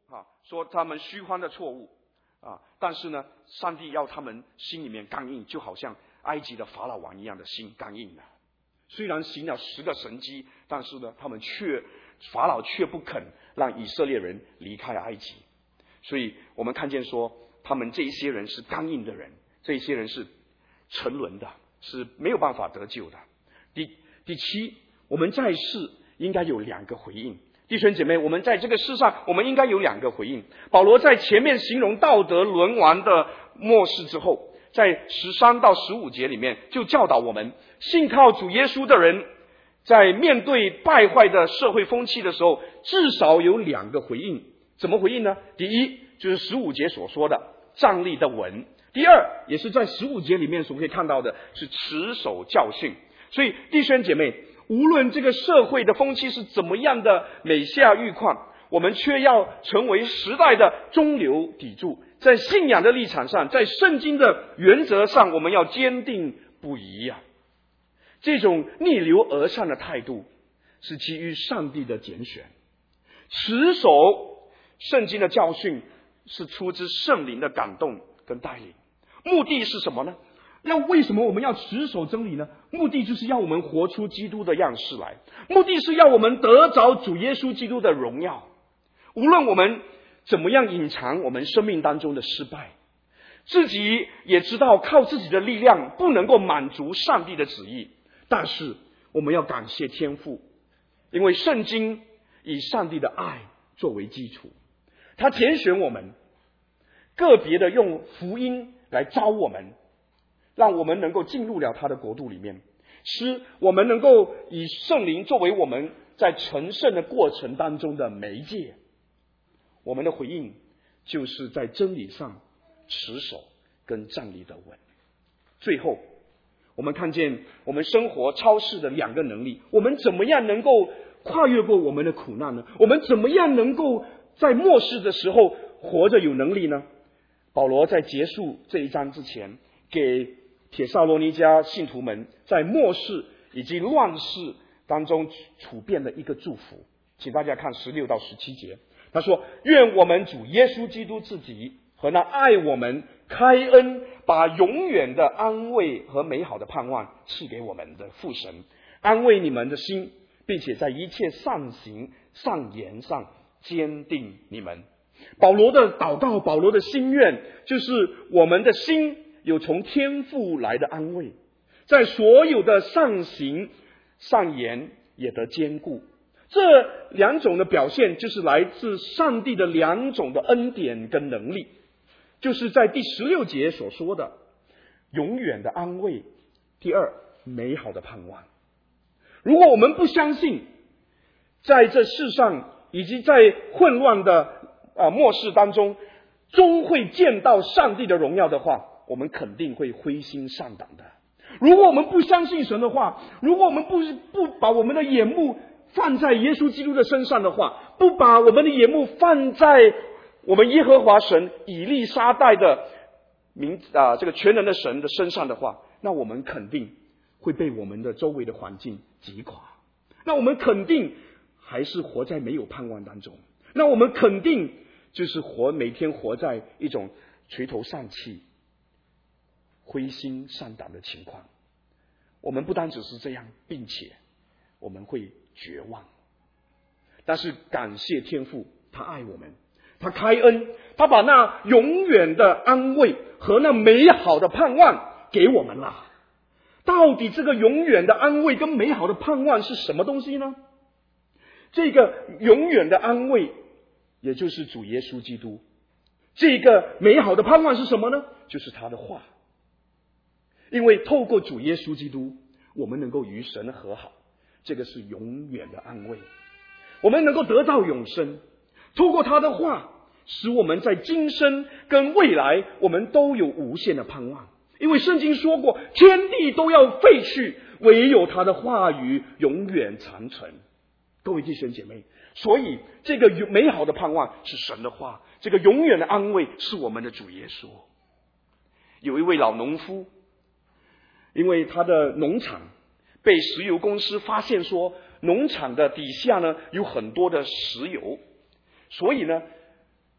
说他们虚欢的错误但是呢，上帝要他们心里面刚硬，就好像埃及的法老王一样的心刚硬了。虽然行了10个神迹，但是呢，法老却不肯让以色列人离开埃及。所以我们看见说，他们这一些人是刚硬的人，这一些人是沉沦的，是没有办法得救的。第七，我们在世应该有2个回应。弟兄姐妹，我们在这个世上，我们应该有2个回应。保罗在前面形容道德沦亡的末世之后，在13到15节里面就教导我们，信靠主耶稣的人在面对败坏的社会风气的时候，至少有2个回应。怎么回应呢？第一，就是15节所说的站立的稳；第二，也是在15节里面所可以看到的，是持守教训。所以弟兄姐妹，无论这个社会的风气是怎么样的每下愈况，我们却要成为时代的中流砥柱，在信仰的立场上，在圣经的原则上，我们要坚定不移这种逆流而上的态度是基于上帝的拣选，持守圣经的教训是出自圣灵的感动跟带领。目的是什么呢？为什么我们要持守真理呢？目的就是要我们活出基督的样式来，目的是要我们得着主耶稣基督的荣耀。无论我们怎么样隐藏我们生命当中的失败，自己也知道靠自己的力量不能够满足上帝的旨意，但是我们要感谢天父，因为圣经以上帝的爱作为基础，他拣选我们，个别的用福音来招我们，让我们能够进入了他的国度里面，使我们能够以圣灵作为我们在成圣的过程当中的媒介。我们的回应就是在真理上持守跟站立的稳。最后我们看见我们生活超市的2个能力，我们怎么样能够跨越过我们的苦难呢？我们怎么样能够在末世的时候活着有能力呢？保罗在结束这一章之前，给帖撒罗尼迦信徒们在末世以及乱世当中处变的一个祝福，请大家看16到17节。他说，愿我们主耶稣基督自己和那爱我们开恩把永远的安慰和美好的盼望赐给我们的父神，安慰你们的心，并且在一切善行善言上坚定你们。保罗的祷告，保罗的心愿，就是我们的心有从天父来的安慰，在所有的善行善言也得坚固。这2种的表现就是来自上帝的2种的恩典跟能力，就是在第16节所说的永远的安慰，第二，美好的盼望。如果我们不相信在这世上以及在混乱的末世当中终会见到上帝的荣耀的话，我们肯定会灰心丧胆的。如果我们不相信神的话，如果我们不把我们的眼目放在耶稣基督的身上的话，不把我们的眼目放在我们耶和华神以利沙代的这个全能的神的身上的话，那我们肯定会被我们的周围的环境击垮，那我们肯定还是活在没有盼望当中，那我们肯定就是每天活在一种垂头丧气灰心丧胆的情况。我们不单只是这样，并且我们会绝望。但是感谢天父，他爱我们，他开恩，他把那永远的安慰和那美好的盼望给我们了。到底这个永远的安慰跟美好的盼望是什么东西呢？这个永远的安慰也就是主耶稣基督，这个美好的盼望是什么呢？就是他的话。因为透过主耶稣基督，我们能够与神和好，这个是永远的安慰。我们能够得到永生，透过他的话，使我们在今生跟未来，我们都有无限的盼望。因为圣经说过，天地都要废去，唯有他的话语永远长存。各位弟兄姐妹，所以这个美好的盼望是神的话，这个永远的安慰是我们的主耶稣。有一位老农夫，因为他的农场被石油公司发现说农场的底下呢有很多的石油，所以呢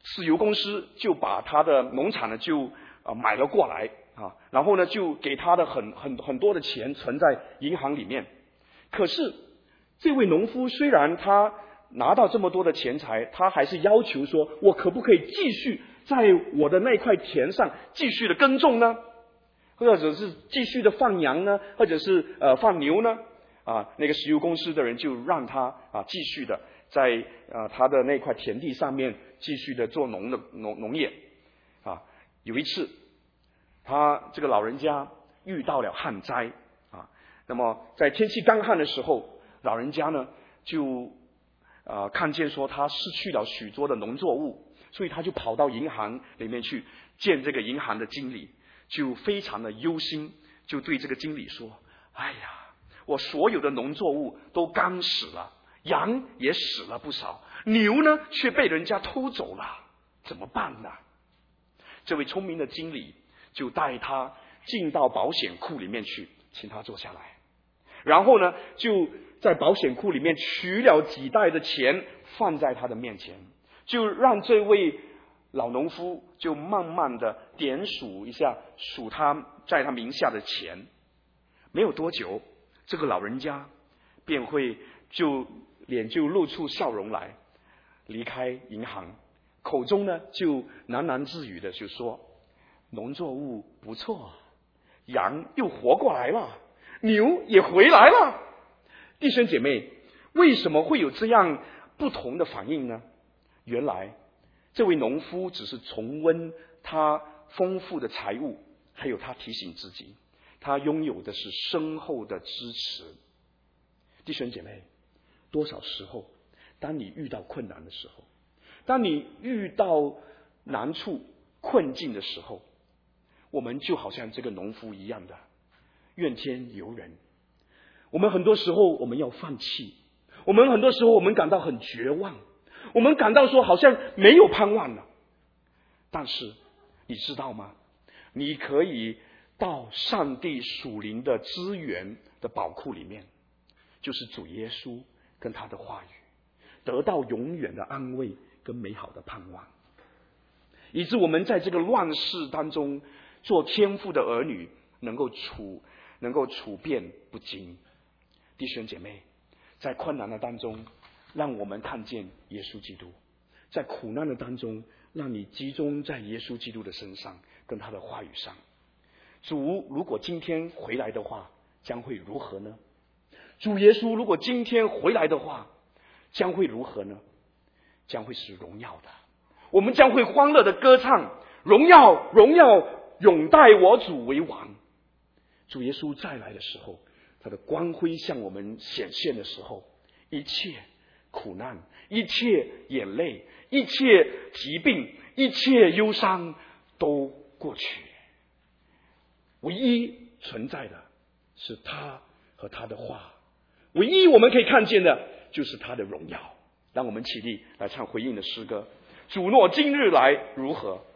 石油公司就把他的农场呢就买了过来啊，然后呢就给他的很多的钱存在银行里面。可是这位农夫虽然他拿到这么多的钱财，他还是要求说，我可不可以继续在我的那块田上继续的耕种呢？或者是继续的放羊呢？或者是放牛呢？那个石油公司的人就让他继续的在他的那块田地上面继续的做农业。有一次，他这个老人家遇到了旱灾那么在天气干旱的时候，老人家呢就看见说他失去了许多的农作物，所以他就跑到银行里面去见这个银行的经理，就非常的忧心，就对这个经理说：哎呀，我所有的农作物都干死了，羊也死了不少，牛呢却被人家偷走了，怎么办呢？这位聪明的经理就带他进到保险库里面去，请他坐下来，然后呢就在保险库里面取了几袋的钱放在他的面前，就让这位老农夫就慢慢的点数一下，数他在他名下的钱。没有多久，这个老人家便会脸就露出笑容来，离开银行，口中呢就喃喃自语的就说：农作物不错，羊又活过来了，牛也回来了。弟兄姐妹，为什么会有这样不同的反应呢？原来这位农夫只是重温他丰富的财物，还有他提醒自己，他拥有的是深厚的支持。弟兄姐妹，多少时候当你遇到困难的时候，当你遇到难处困境的时候，我们就好像这个农夫一样的怨天尤人。我们很多时候我们要放弃，我们很多时候我们感到很绝望，我们感到说好像没有盼望了。但是你知道吗？你可以到上帝属灵的资源的宝库里面，就是主耶稣跟他的话语，得到永远的安慰跟美好的盼望，以致我们在这个乱世当中做天父的儿女，能够处变不惊。弟兄姐妹，在困难的当中，让我们看见耶稣基督；在苦难的当中，让你集中在耶稣基督的身上，跟他的话语上。主如果今天回来的话，将会如何呢？主耶稣如果今天回来的话，将会如何呢？将会是荣耀的，我们将会欢乐的歌唱，荣耀荣耀永代我主为王。主耶稣再来的时候，他的光辉向我们显现的时候，一切苦难，一切眼泪，一切疾病，一切忧伤都过去，唯一存在的是他和他的话，唯一我们可以看见的就是他的荣耀。让我们起立来唱回应的诗歌：主若今日来如何，